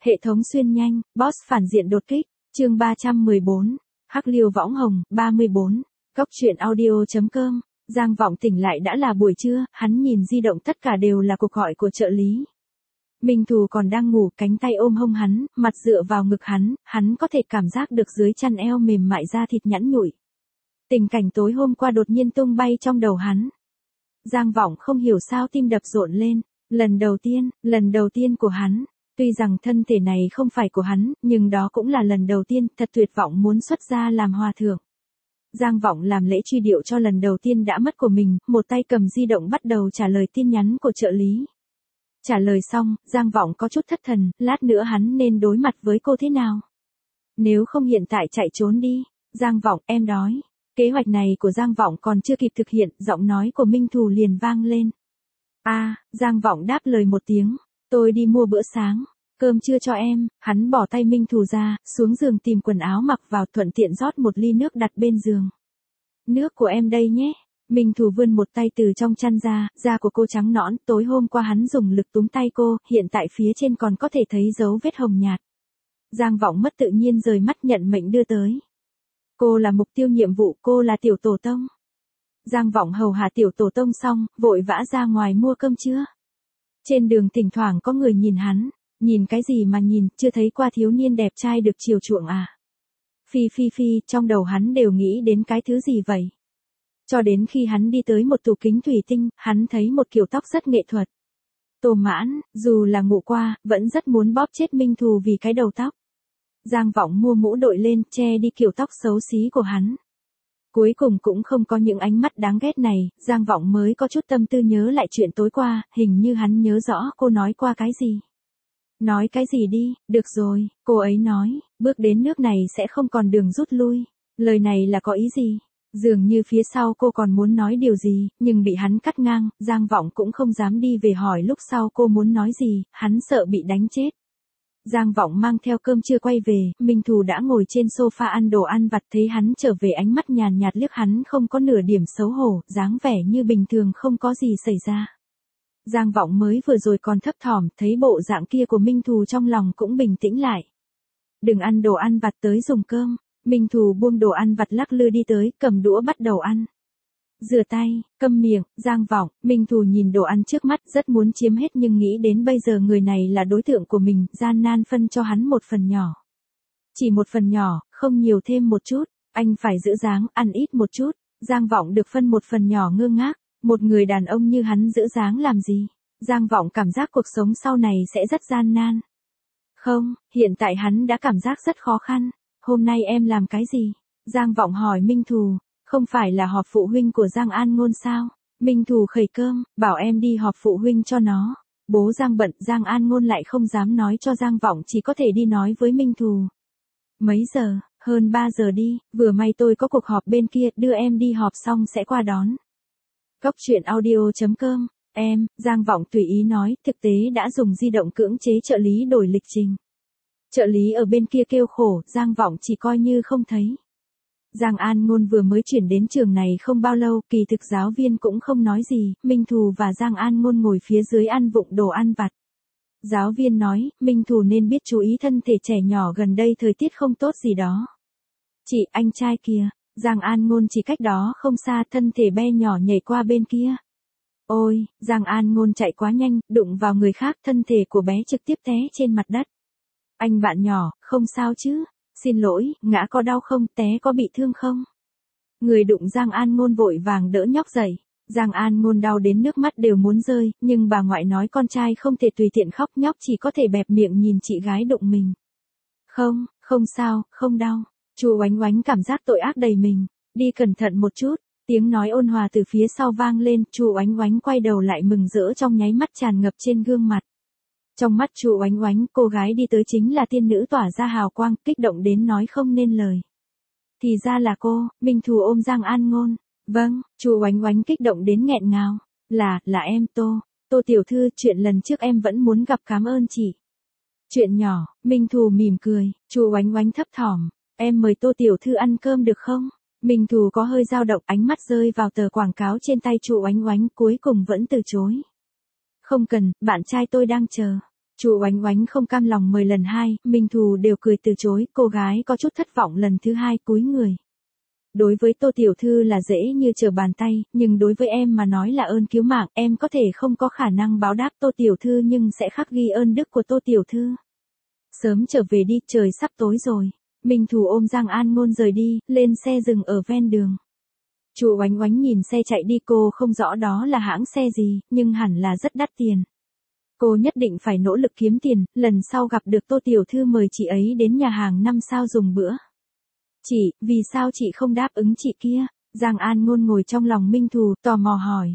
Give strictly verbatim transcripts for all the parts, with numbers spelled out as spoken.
Hệ thống xuyên nhanh, boss phản diện đột kích, chương ba trăm mười bốn, Hắc Liêu Võng Hồng, ba mươi bốn, Cốc truyện audio.com, Giang Vọng tỉnh lại đã là buổi trưa, hắn nhìn di động tất cả đều là cuộc gọi của trợ lý. Minh Thù còn đang ngủ, cánh tay ôm hông hắn, mặt dựa vào ngực hắn, hắn có thể cảm giác được dưới chăn eo mềm mại da thịt nhẵn nhụi. Tình cảnh tối hôm qua đột nhiên tung bay trong đầu hắn. Giang Vọng không hiểu sao tim đập rộn lên, lần đầu tiên, lần đầu tiên của hắn. Tuy rằng thân thể này không phải của hắn, nhưng đó cũng là lần đầu tiên, thật tuyệt vọng muốn xuất gia làm hòa thượng. Giang Vọng làm lễ truy điệu cho lần đầu tiên đã mất của mình, một tay cầm di động bắt đầu trả lời tin nhắn của trợ lý. Trả lời xong, Giang Vọng có chút thất thần, lát nữa hắn nên đối mặt với cô thế nào? Nếu không hiện tại chạy trốn đi, Giang Vọng, em đói. Kế hoạch này của Giang Vọng còn chưa kịp thực hiện, giọng nói của Minh Thù liền vang lên. A, à, Giang Vọng đáp lời một tiếng, tôi đi mua bữa sáng, cơm trưa cho em, hắn bỏ tay Minh Thù ra, xuống giường tìm quần áo mặc vào thuận tiện rót một ly nước đặt bên giường. Nước của em đây nhé. Minh Thù vươn một tay từ trong chăn ra, da của cô trắng nõn, tối hôm qua hắn dùng lực túm tay cô, hiện tại phía trên còn có thể thấy dấu vết hồng nhạt. Giang Vọng mất tự nhiên rời mắt nhận mệnh đưa tới. Cô là mục tiêu nhiệm vụ, cô là tiểu tổ tông. Giang Vọng hầu hạ tiểu tổ tông xong, vội vã ra ngoài mua cơm trưa. Trên đường thỉnh thoảng có người nhìn hắn, nhìn cái gì mà nhìn, chưa thấy qua thiếu niên đẹp trai được chiều chuộng à. Phi phi phi, trong đầu hắn đều nghĩ đến cái thứ gì vậy. Cho đến khi hắn đi tới một tủ kính thủy tinh, hắn thấy một kiểu tóc rất nghệ thuật. Tô Mãn, dù là ngủ qua, vẫn rất muốn bóp chết Minh Thù vì cái đầu tóc. Giang Vọng mua mũ đội lên, che đi kiểu tóc xấu xí của hắn. Cuối cùng cũng không có những ánh mắt đáng ghét này, Giang Vọng mới có chút tâm tư nhớ lại chuyện tối qua, hình như hắn nhớ rõ cô nói qua cái gì. Nói cái gì đi, được rồi, cô ấy nói, bước đến nước này sẽ không còn đường rút lui. Lời này là có ý gì? Dường như phía sau cô còn muốn nói điều gì, nhưng bị hắn cắt ngang, Giang Vọng cũng không dám đi về hỏi lúc sau cô muốn nói gì, hắn sợ bị đánh chết. Giang Vọng mang theo cơm trưa quay về, Minh Thù đã ngồi trên sofa ăn đồ ăn vặt, thấy hắn trở về ánh mắt nhàn nhạt liếc hắn không có nửa điểm xấu hổ, dáng vẻ như bình thường không có gì xảy ra. Giang Vọng mới vừa rồi còn thấp thỏm, thấy bộ dạng kia của Minh Thù trong lòng cũng bình tĩnh lại. Đừng ăn đồ ăn vặt tới dùng cơm. Minh Thù buông đồ ăn vặt lắc lư đi tới, cầm đũa bắt đầu ăn. Rửa tay, câm miệng, Giang Vọng, Minh Thù nhìn đồ ăn trước mắt rất muốn chiếm hết nhưng nghĩ đến bây giờ người này là đối tượng của mình, gian nan phân cho hắn một phần nhỏ. Chỉ một phần nhỏ, không nhiều thêm một chút, anh phải giữ dáng, ăn ít một chút. Giang Vọng được phân một phần nhỏ ngơ ngác, một người đàn ông như hắn giữ dáng làm gì? Giang Vọng cảm giác cuộc sống sau này sẽ rất gian nan. Không, hiện tại hắn đã cảm giác rất khó khăn. Hôm nay em làm cái gì? Giang Vọng hỏi Minh Thù, không phải là họp phụ huynh của Giang An Ngôn sao? Minh Thù khẩy cơm, bảo em đi họp phụ huynh cho nó. Bố Giang bận, Giang An Ngôn lại không dám nói cho Giang Vọng, chỉ có thể đi nói với Minh Thù. Mấy giờ? Hơn ba giờ đi, vừa may tôi có cuộc họp bên kia, đưa em đi họp xong sẽ qua đón. Cốc truyện audio.com, em, Giang Vọng tùy ý nói, thực tế đã dùng di động cưỡng chế trợ lý đổi lịch trình. Trợ lý ở bên kia kêu khổ, Giang Vọng chỉ coi như không thấy. Giang An Ngôn vừa mới chuyển đến trường này không bao lâu, kỳ thực giáo viên cũng không nói gì, Minh Thù và Giang An Ngôn ngồi phía dưới ăn vụng đồ ăn vặt. Giáo viên nói, Minh Thù nên biết chú ý thân thể trẻ nhỏ gần đây thời tiết không tốt gì đó. Chị, anh trai kìa, Giang An Ngôn chỉ cách đó không xa, thân thể be nhỏ nhảy qua bên kia. Ôi, Giang An Ngôn chạy quá nhanh, đụng vào người khác, thân thể của bé trực tiếp té trên mặt đất. Anh bạn nhỏ, không sao chứ? Xin lỗi, ngã có đau không, té có bị thương không? Người đụng Giang An Ngôn vội vàng đỡ nhóc dậy. Giang An Ngôn đau đến nước mắt đều muốn rơi, nhưng bà ngoại nói con trai không thể tùy tiện khóc, nhóc chỉ có thể bẹp miệng nhìn chị gái đụng mình. Không, không sao, không đau. Chu Oánh Oánh cảm giác tội ác đầy mình. Đi cẩn thận một chút. Tiếng nói ôn hòa từ phía sau vang lên, Chu Oánh Oánh quay đầu lại mừng rỡ trong nháy mắt tràn ngập trên gương mặt. Trong mắt Chu Oánh Oánh, cô gái đi tới chính là tiên nữ tỏa ra hào quang, kích động đến nói không nên lời. Thì ra là cô. Minh Thù ôm Giang An Ngôn. Vâng, Chu Oánh Oánh kích động đến nghẹn ngào. Là, là em Tô, Tô tiểu thư, chuyện lần trước em vẫn muốn gặp, cảm ơn chị. Chuyện nhỏ, Minh Thù mỉm cười, Chu Oánh Oánh thấp thỏm, em mời Tô tiểu thư ăn cơm được không? Minh Thù có hơi dao động, ánh mắt rơi vào tờ quảng cáo trên tay Chu Oánh Oánh, cuối cùng vẫn từ chối. Không cần, bạn trai tôi đang chờ. Chu Oánh Oánh không cam lòng mời lần hai, Minh Thù đều cười từ chối, cô gái có chút thất vọng lần thứ hai cúi người. Đối với Tô Tiểu Thư là dễ như trở bàn tay, nhưng đối với em mà nói là ơn cứu mạng, em có thể không có khả năng báo đáp Tô Tiểu Thư nhưng sẽ khắc ghi ơn đức của Tô Tiểu Thư. Sớm trở về đi, trời sắp tối rồi. Minh Thù ôm Giang An Ngôn rời đi, lên xe dừng ở ven đường. Chu Oánh Oánh nhìn xe chạy đi, cô không rõ đó là hãng xe gì, nhưng hẳn là rất đắt tiền. Cô nhất định phải nỗ lực kiếm tiền, lần sau gặp được Tô Tiểu Thư mời chị ấy đến nhà hàng năm sao dùng bữa. Chị, vì sao chị không đáp ứng chị kia? Giang An Ngôn ngồi trong lòng Minh Thù, tò mò hỏi.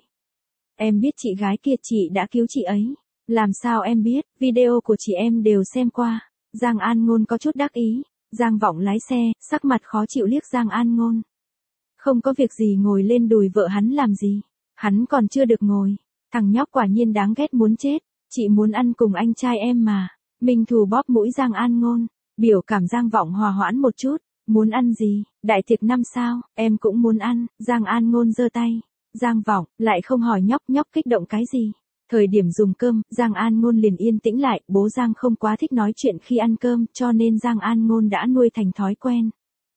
Em biết chị gái kia, chị đã cứu chị ấy. Làm sao em biết, video của chị em đều xem qua. Giang An Ngôn có chút đắc ý. Giang Vọng lái xe, sắc mặt khó chịu liếc Giang An Ngôn. Không có việc gì ngồi lên đùi vợ hắn làm gì. Hắn còn chưa được ngồi. Thằng nhóc quả nhiên đáng ghét muốn chết. Chị muốn ăn cùng anh trai em mà. Minh Thù bóp mũi Giang An Ngôn. Biểu cảm Giang Vọng hòa hoãn một chút. Muốn ăn gì? Đại tiệc năm sao, em cũng muốn ăn. Giang An Ngôn giơ tay. Giang Vọng, lại không hỏi nhóc nhóc kích động cái gì. Thời điểm dùng cơm, Giang An Ngôn liền yên tĩnh lại, bố Giang không quá thích nói chuyện khi ăn cơm, cho nên Giang An Ngôn đã nuôi thành thói quen.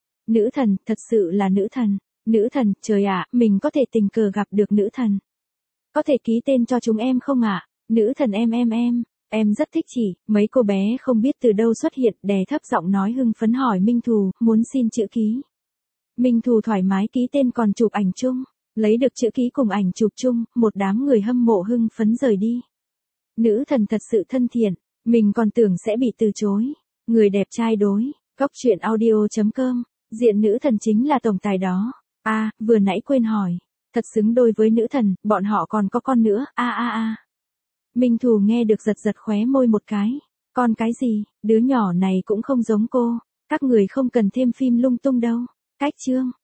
Nữ thần, thật sự là nữ thần. Nữ thần, trời ạ, mình có thể tình cờ gặp được nữ thần. Có thể ký tên cho chúng em không ạ? Nữ thần em em em, em rất thích chị. Mấy cô bé không biết từ đâu xuất hiện, đè thấp giọng nói hưng phấn hỏi Minh Thù, muốn xin chữ ký. Minh Thù thoải mái ký tên còn chụp ảnh chung. Lấy được chữ ký cùng ảnh chụp chung, một đám người hâm mộ hưng phấn rời đi. Nữ thần thật sự thân thiện, mình còn tưởng sẽ bị từ chối. Người đẹp trai đối, góc truyện audio chấm com, diện nữ thần chính là tổng tài đó. A, à, vừa nãy quên hỏi, thật xứng đôi với nữ thần, bọn họ còn có con nữa, a a a. Minh Thù nghe được giật giật khóe môi một cái. Con cái gì, đứa nhỏ này cũng không giống cô, các người không cần thêm phim lung tung đâu. Cách chương